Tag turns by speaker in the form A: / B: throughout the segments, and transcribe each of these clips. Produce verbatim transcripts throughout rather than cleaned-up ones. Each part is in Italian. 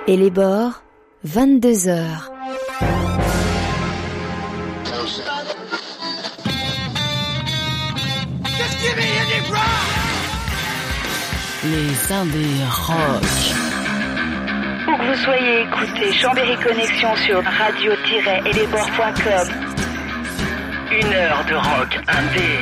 A: Et les bords, vingt-deux heures.
B: Les Indés Rock.
C: Où que vous soyez, écoutez Chambéry Connexion sur radio tiret et les bords point com.
D: Une heure de rock indé.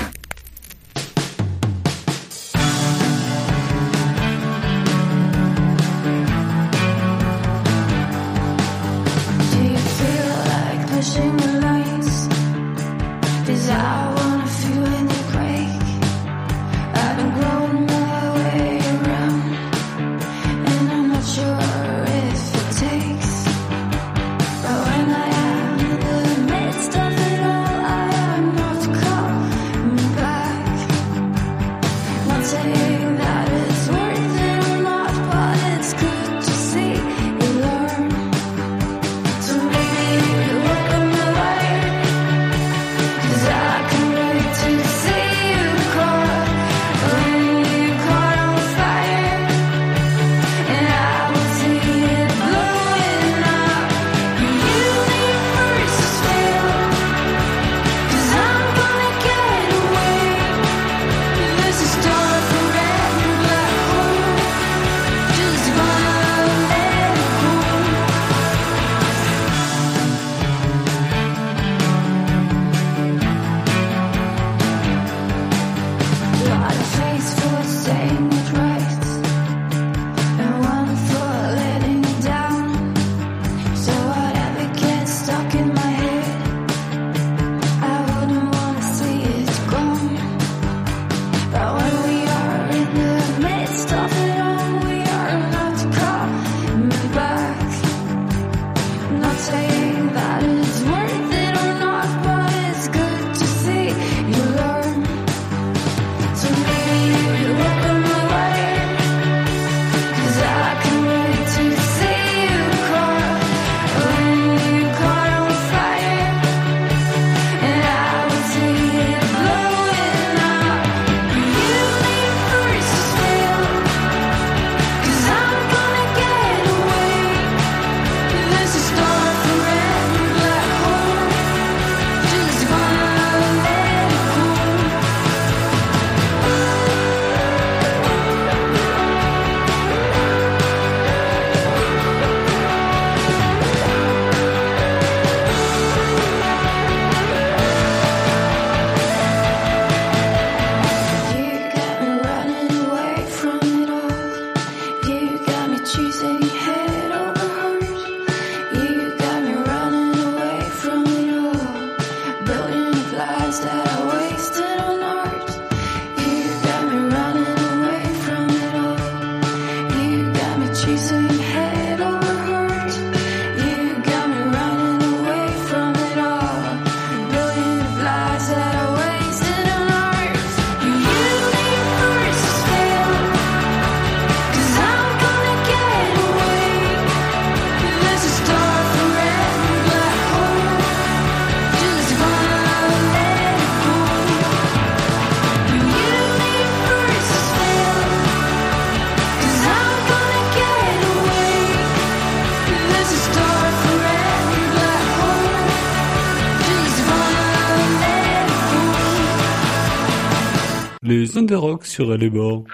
E: Les Indés Rock sur les bords.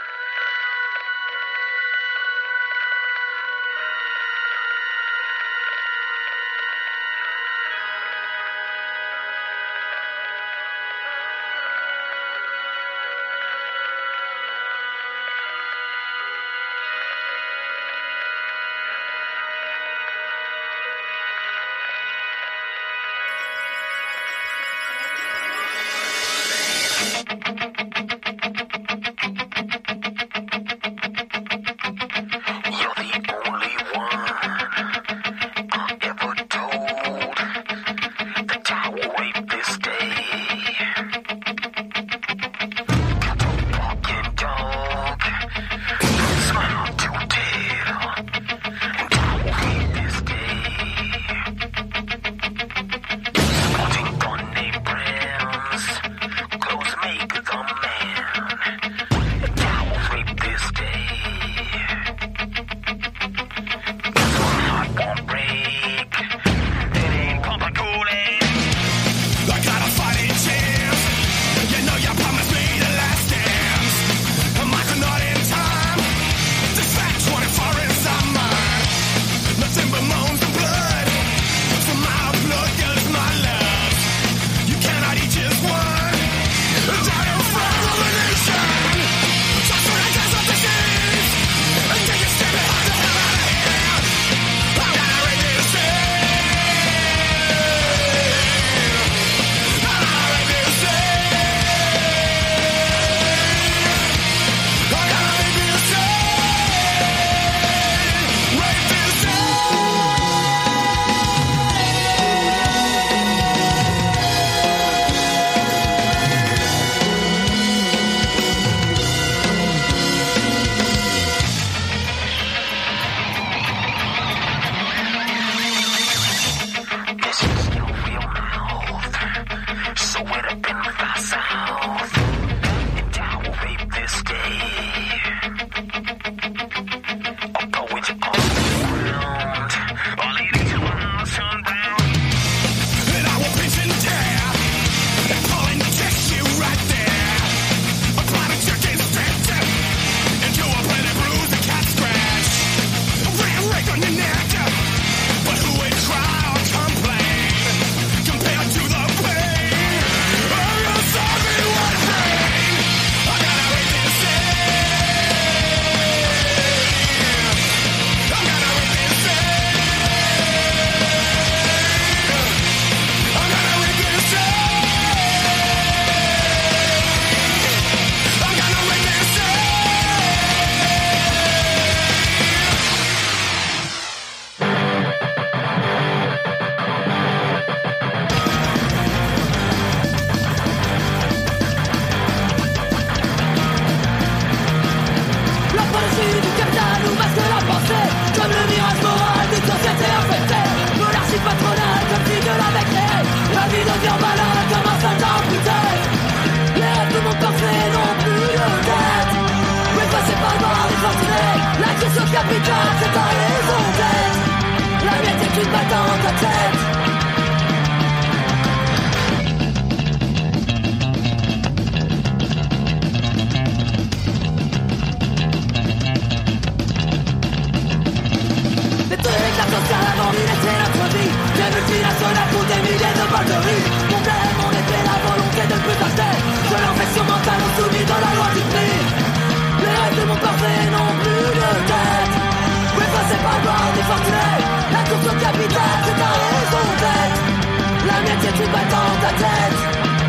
F: forgerie. Mon rêve, mon épée, la volonté de ne plus acheter. De l'infection mentale soumise dans la loi du prix. Les rêves de mon parfait n'ont plus de tête. Oui, passez par voir des fortunés. La course au capital, c'est ta raison d'être. La mienne, c'est une balle dans ta tête.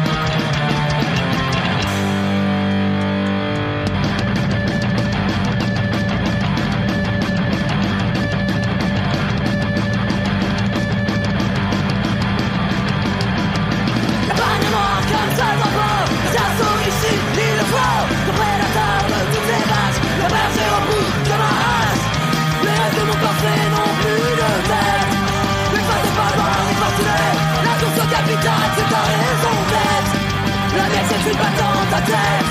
F: Comme ça va pas, ça sort ici, il le faut. Le prédateur de toutes les vaches, le berger au bout de ma hache. Les rêves de mon parfait n'ont plus de tête. Mais pas de valoir les fortunés. La course au capital, c'est ta raison d'être. La mienne, c'est une balle dans ta tête.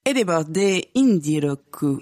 G: et débordé Indiroku.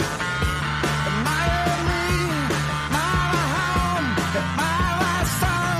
F: My last song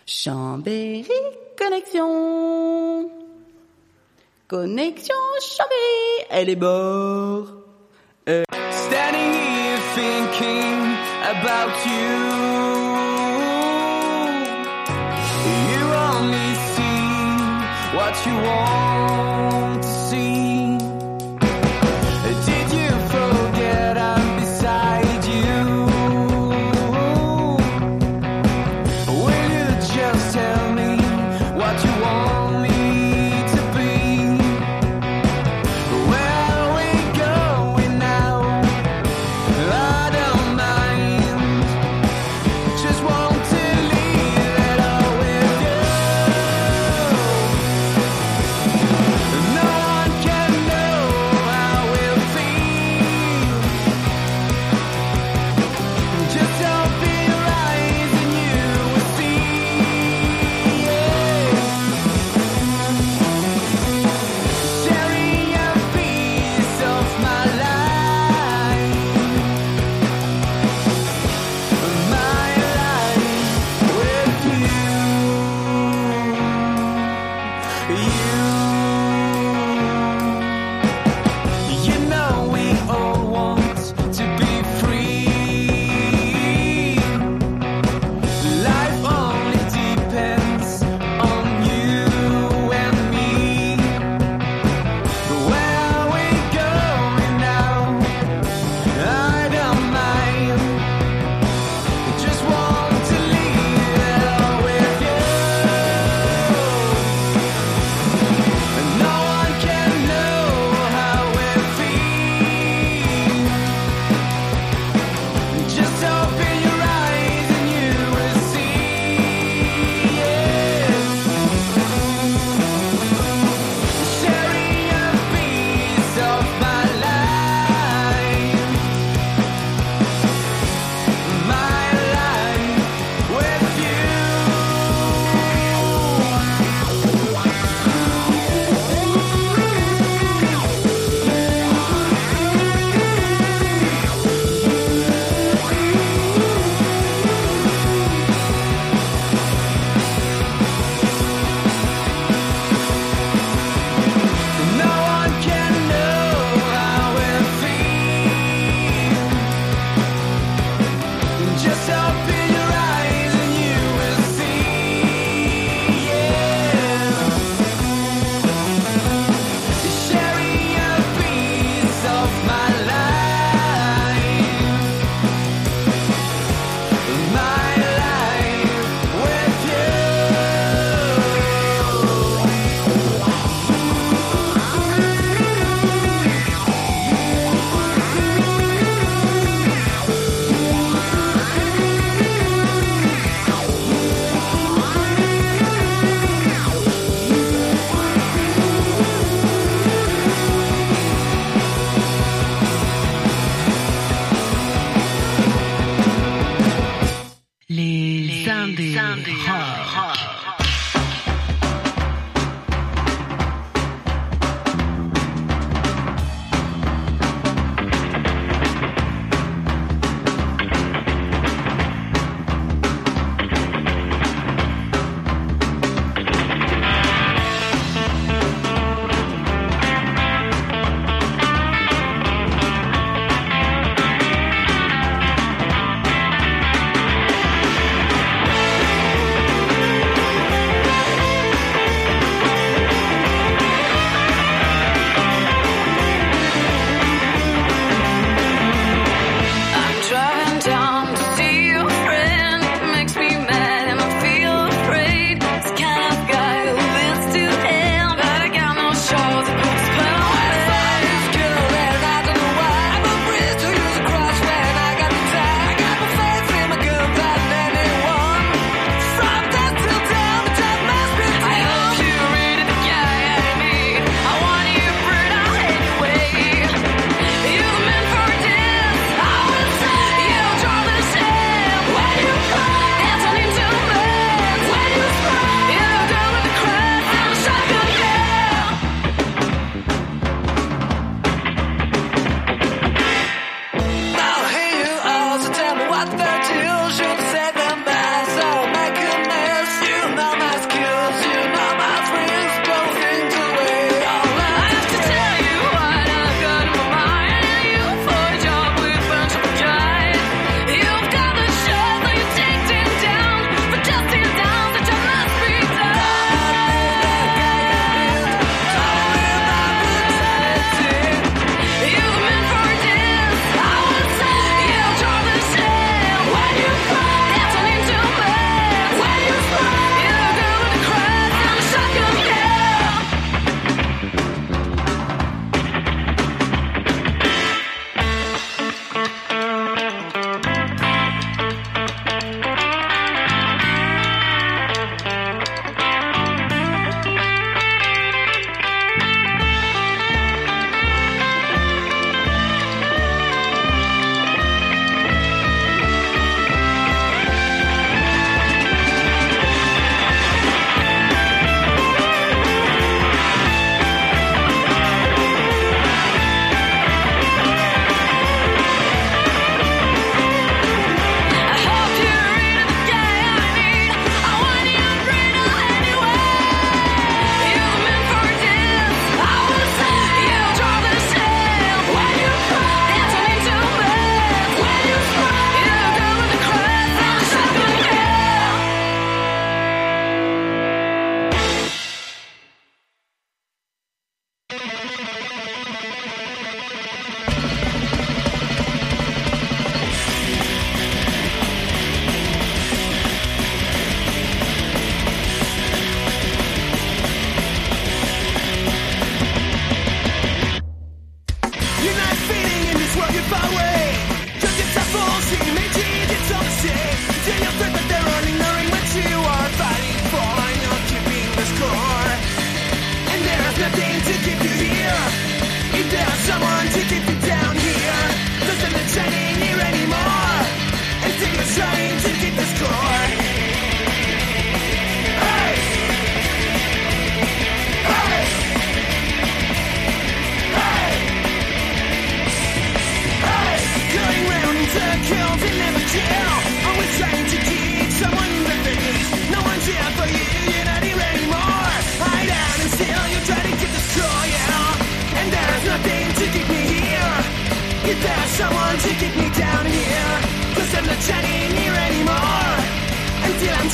G: Chambéry Connexion. Connexion Chambéry, elle est bord. Euh...
F: Standing here thinking about you. You only see what you want to see. Did you forget I'm beside you? Will you just tell me what you want me to be? Where are we going now? I don't mind. Just want to leave it all with you. No one can know how we'll feel. Just open your eyes and you will see. Sharing a piece of my life, my life with you. You know we all want to be free. Life only depends on you and me. Where are we going now? I don't mind. Just want to leave it all with you. No one can know how we feel. Just open your eyes and you will see. Sharing a piece of my life, my life with you. No one can know how we feel. Just open your eyes and you will see. Yeah. Sharing a piece of my life, my life with you.
B: Les Indés Rock.
F: Sharing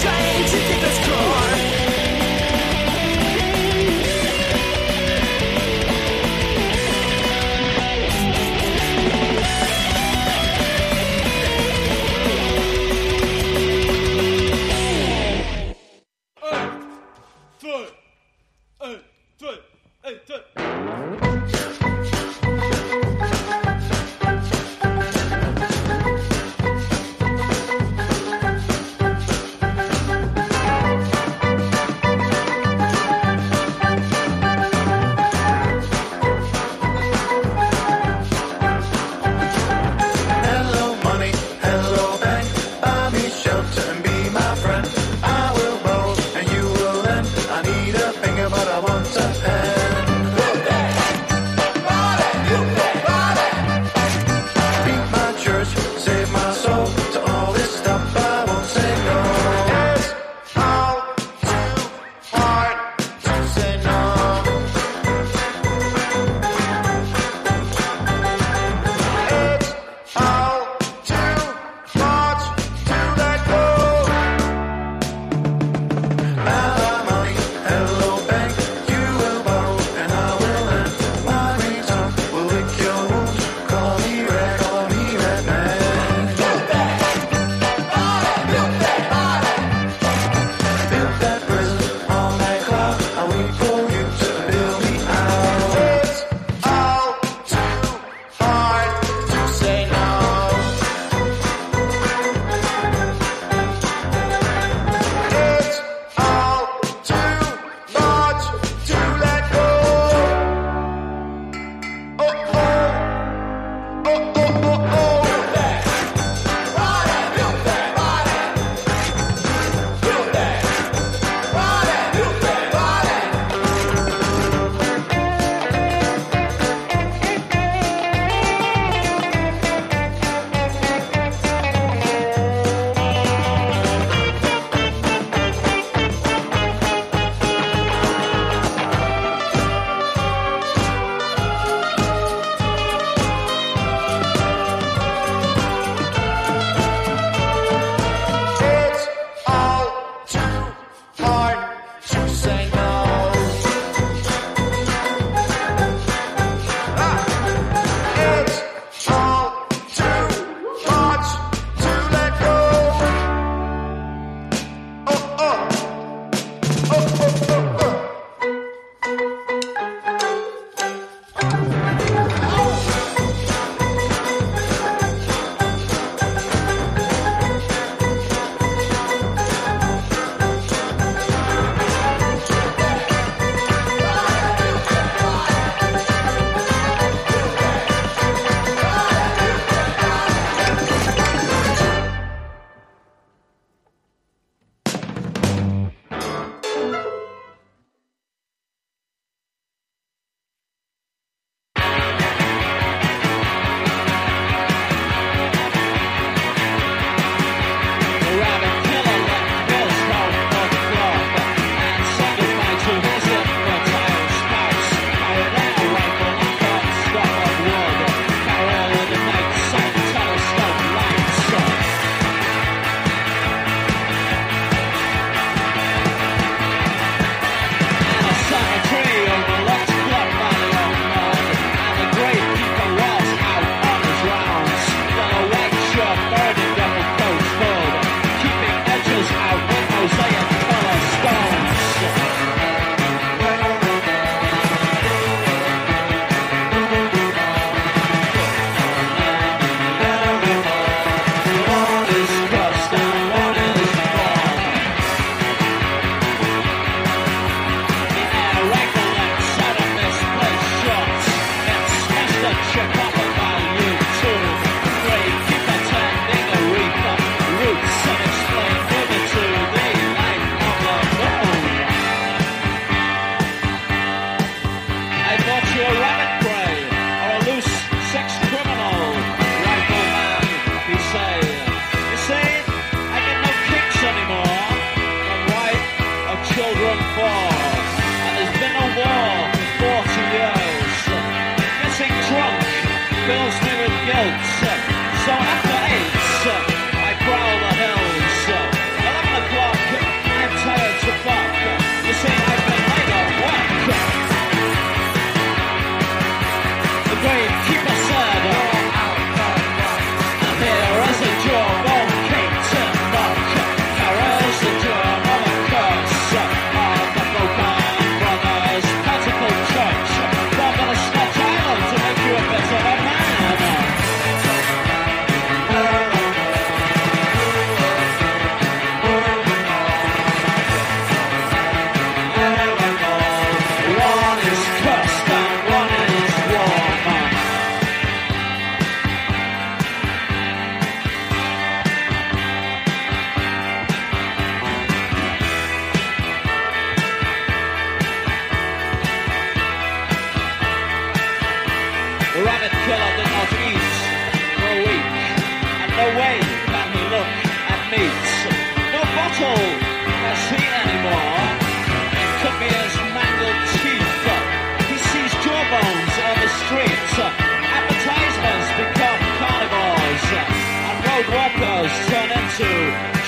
F: trying to keep us core.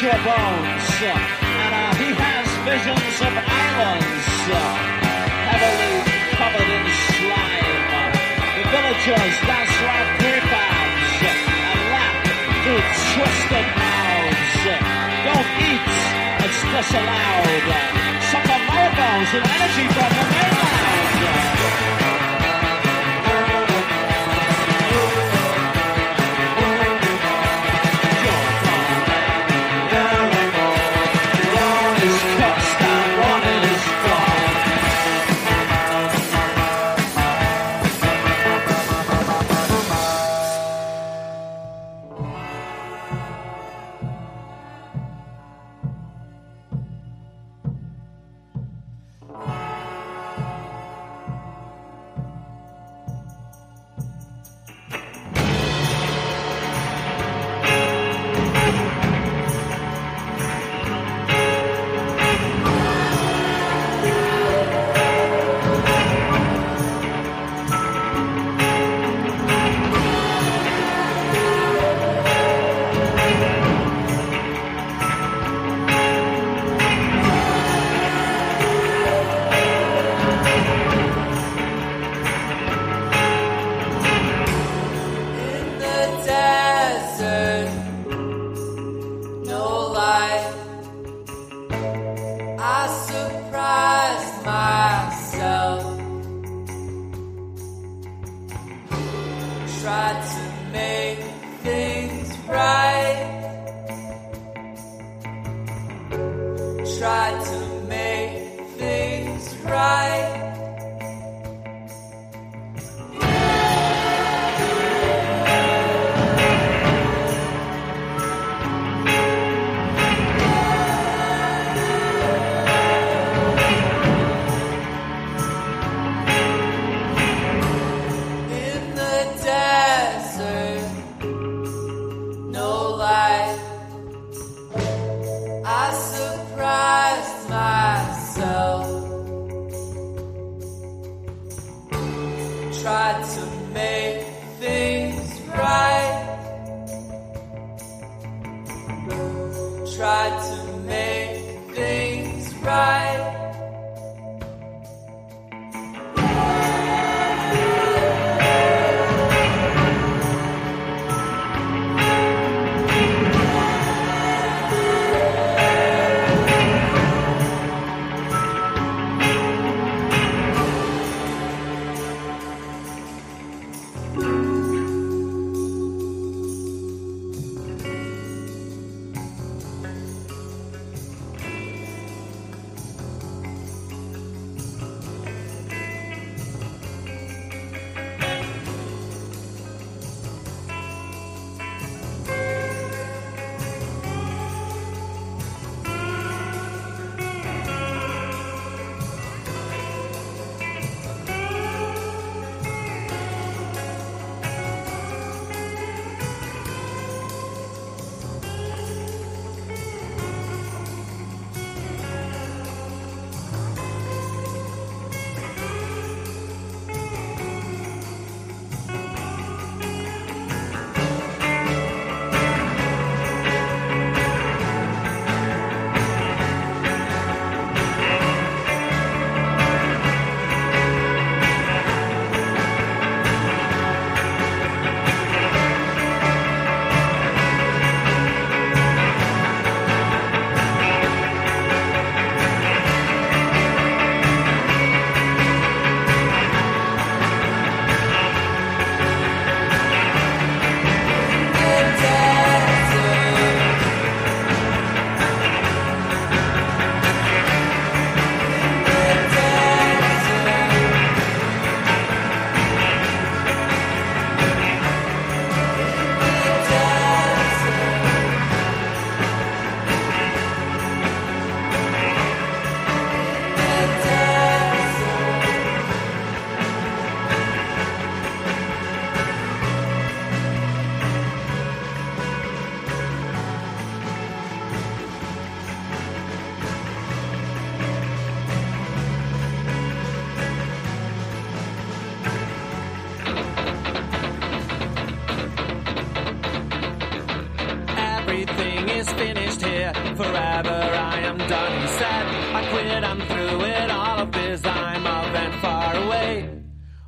H: your bones. And uh, he has visions of islands uh, heavily covered in slime. The villagers dance like creepers and laugh through twisted mouths. Don't eat, it's disallowed. Sucker marbles and energy from the mainland.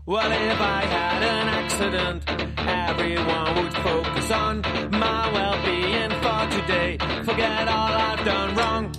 I: Well, if I had an accident, everyone would focus on my well-being for today. Forget all I've done wrong.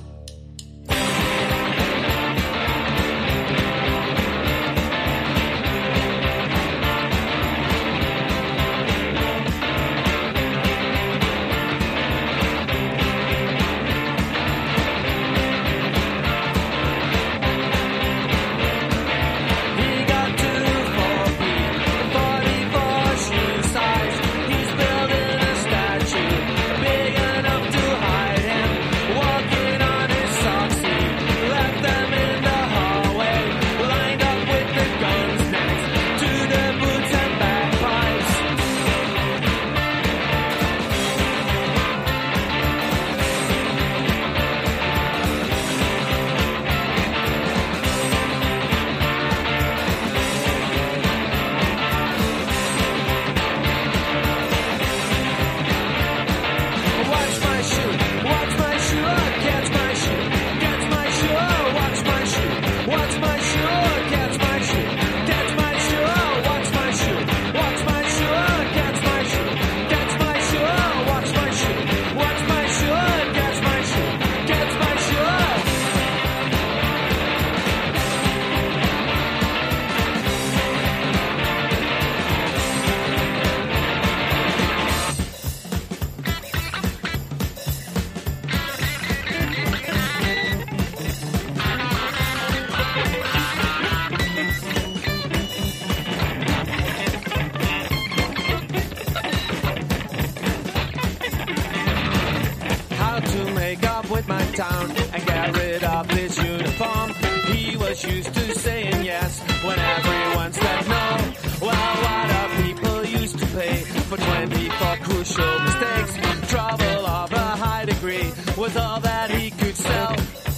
I: Town and get rid of this uniform. He was used to saying yes when everyone said no. Well, what are people used to pay for twenty-four crucial mistakes? Trouble of a high degree was all that he could sell.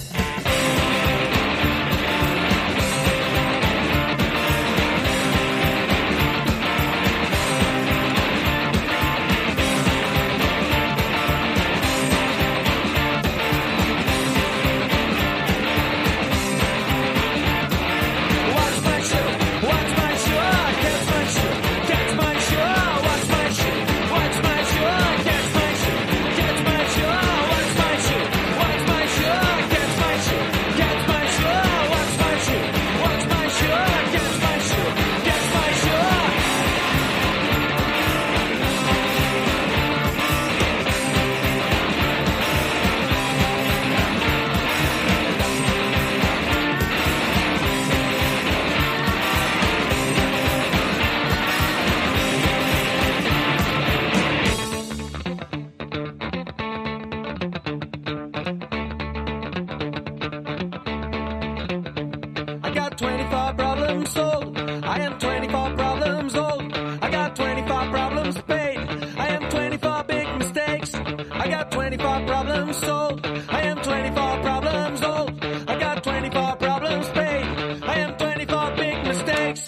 I: twenty-four problems old. I am twenty-four problems old. I got twenty-four problems paid. I am twenty-four big mistakes. I got twenty-four problems old. I am twenty-four problems old. I got twenty-four problems paid. I am twenty-four big mistakes.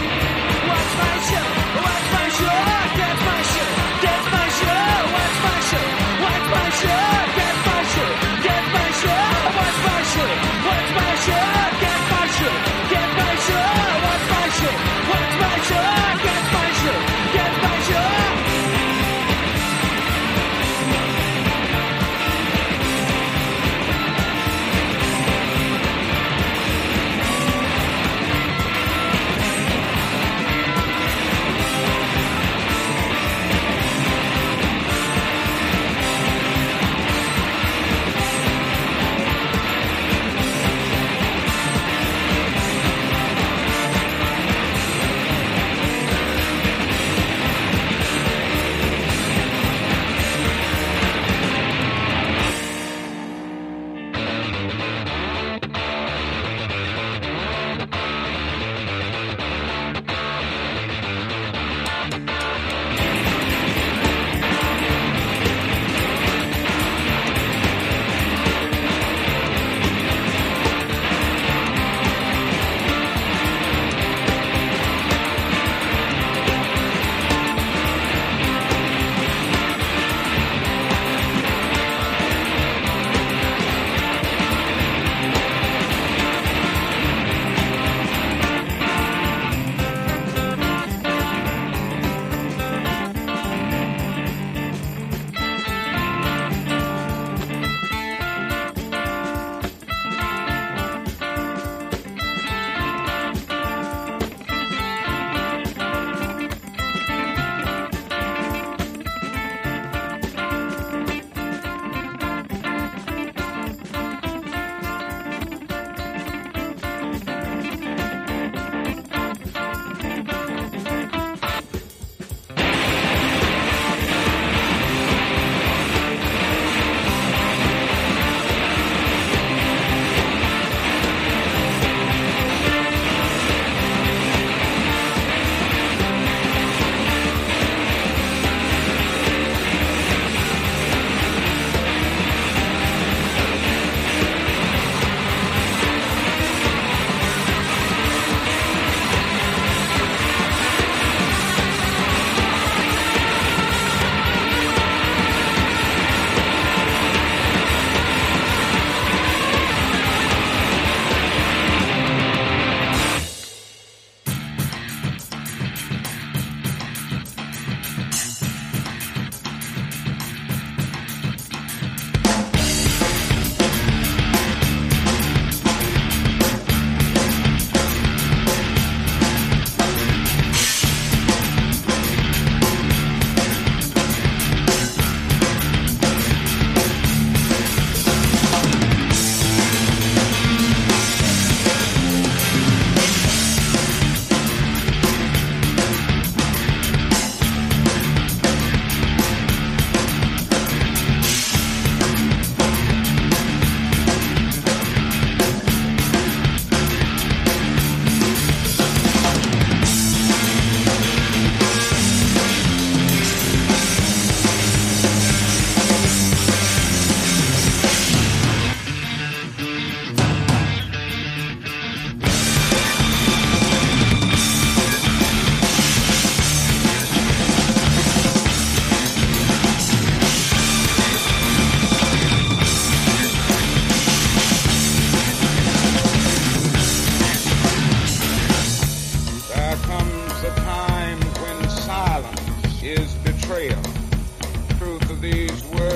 I: Watch my show, watch my show, get my show, get my show, watch my show.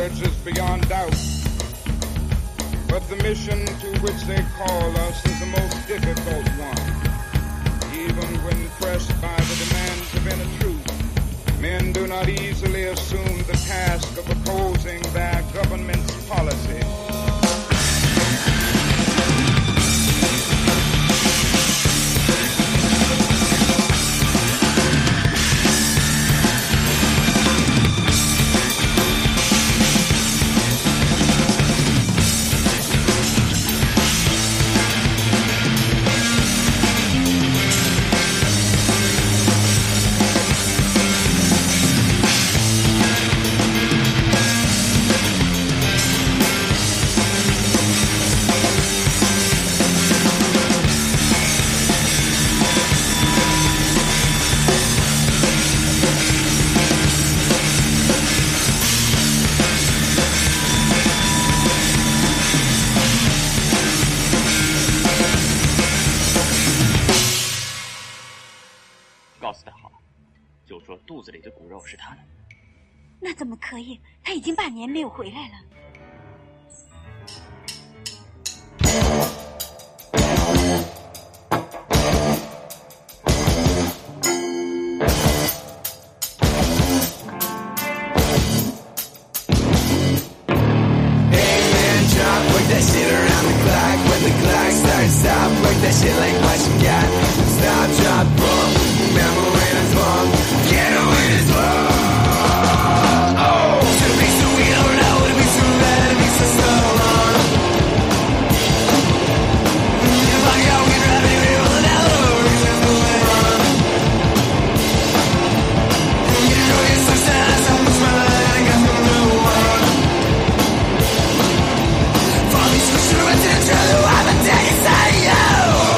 J: knowledge is beyond doubt. But the mission to which they call us is the most difficult one. Even when pressed by the demands of inner truth, men do not easily assume the task of opposing their government's policy.
K: 肚子里的骨肉是他的。
L: 那怎么可以？他已经半年没有回来了。
F: That shit around the clock, when the clock starts stop, work that shit like what you got. Stop, drop, boom. Remember when it's wrong, get it when it's wrong. Oh, to be so we don't know, to be so bad, to be so so long. If I go, we drive it, we roll it out, we're just moving on. You know you're so sad, so much fun, I guess we'll move on. Through it to try to have a day inside of you.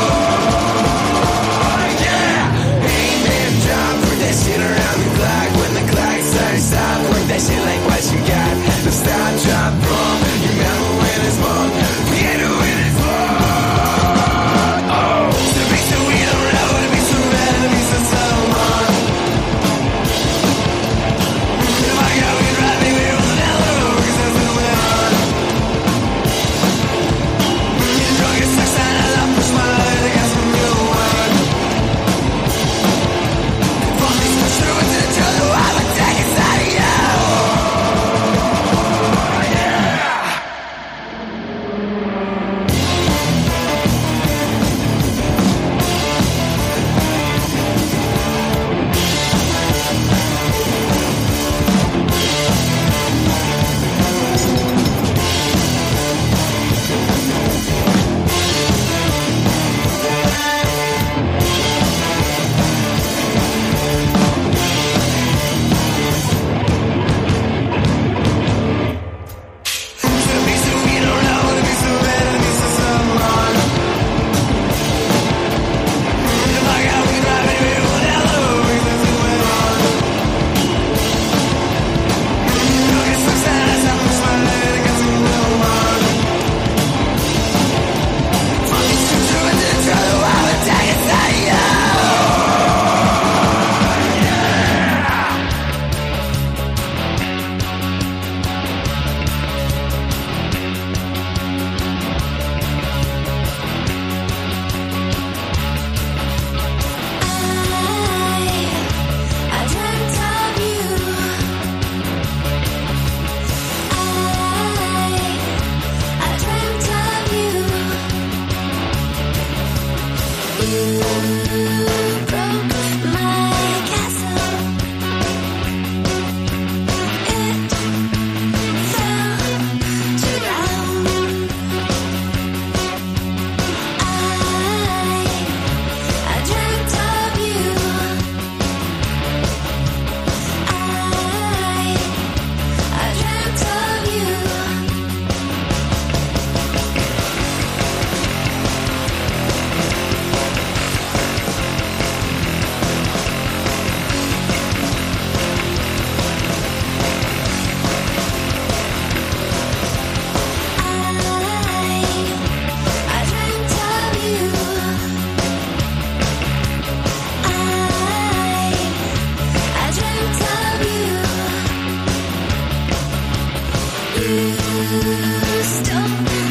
F: Yeah. Hey man, drop, work that shit around the clock. When the clock starts stop, work that shit like what you got. The stop, drop, boom. You remember when it's wrong, forget it when it's wrong. Oh, to be so we don't know, to be so bad, to be so so long. If I go, we drive me, we roll it down the road, 'cause that's the way on. Through it to the truth, I have a day inside of you. Stop.